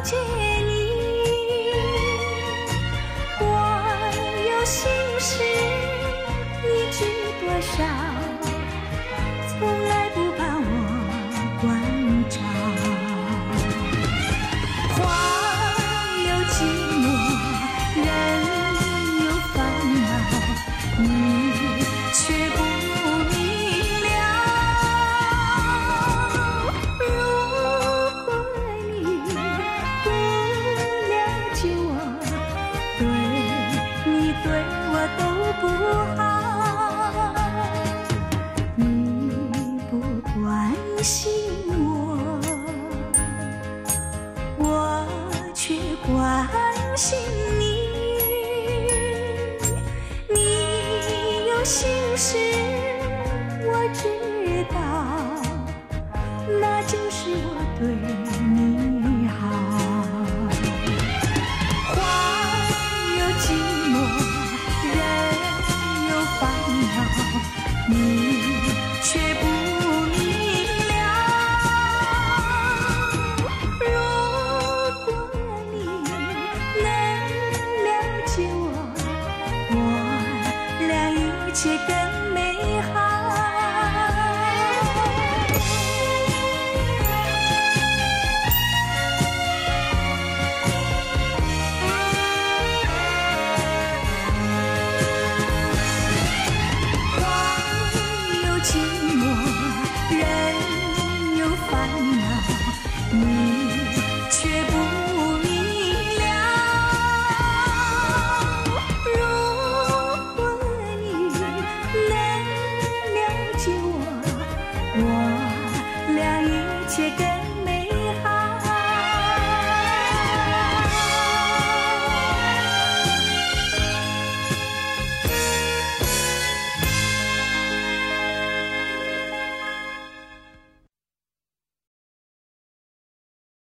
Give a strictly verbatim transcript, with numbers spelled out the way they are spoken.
解你。我有心事，你知多少？从来不把我关照。花有寂寞，人有烦恼，你却不明了。如果你不了解我，对你对我都不好，你不关心我，我却关心你。你有心事我知道，那就是我对